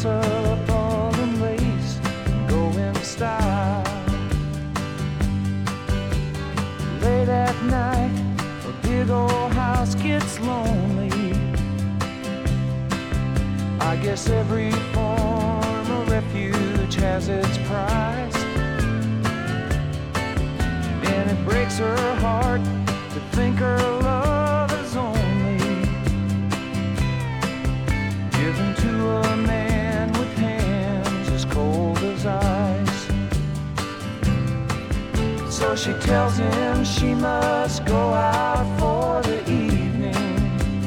dress up all in lace and go in style. Late at night, a big old house gets lonely. I guess every form of refuge has its price, and it breaks her heart to think her love is only given to a man with hands as cold as ice. So she tells him she must go out for the evening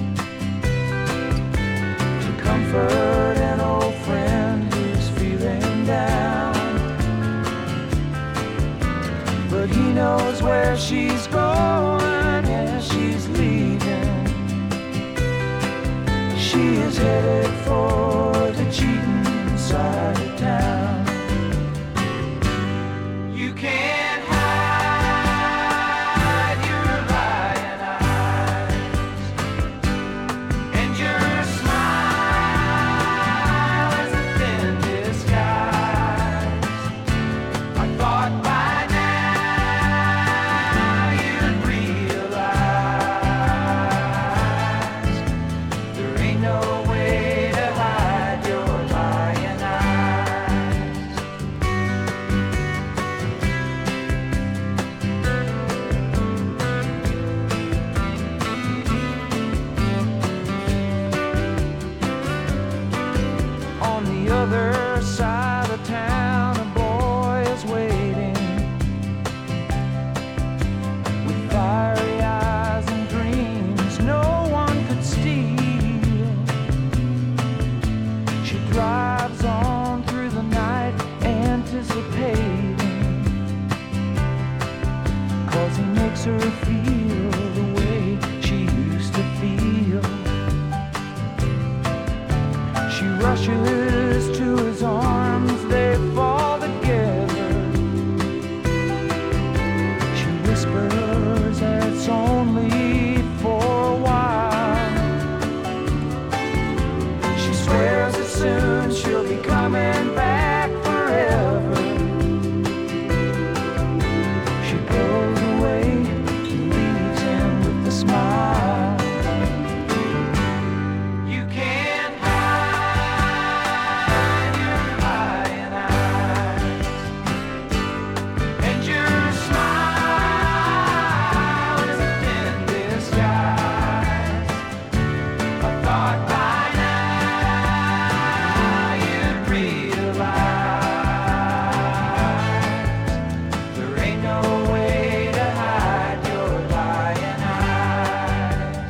to comfort an old friend who's feeling down. But he knows where she's going, yeah, she's leaving. She is headed for the cheating side of town. You can't hide your lying eyes, and your smile is a thin disguise. I thought by now you'd realize there ain't no way to hide your lying eyes. On the other side of town, a boy is waiting with fiery eyes and dreams no one could steal. She drives on through the night, anticipating, 'cause he makes her feel the way she used to feel. She rushes to his arms, they fall together. She whispers that it's only for a while. She swears that soon she'll be coming back forever. She goes away and leaves him with a smile. You can't hide your lying eyes, and your smile is a thin disguise. I thought by now you'd realize there ain't no way to hide your lying eyes.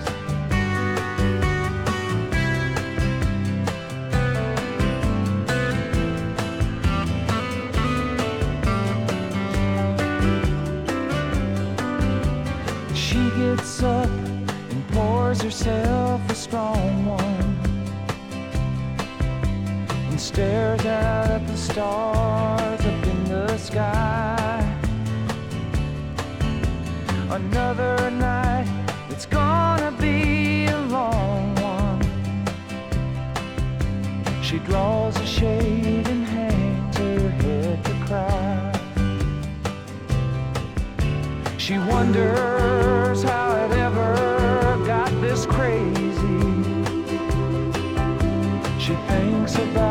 She gets up and pours herself a strong one and stares out at the stars up in the sky. Another night, it's gonna be a long one. She draws a shade and hangs her head to cry. She wonders how it ever got this crazy. She thinks about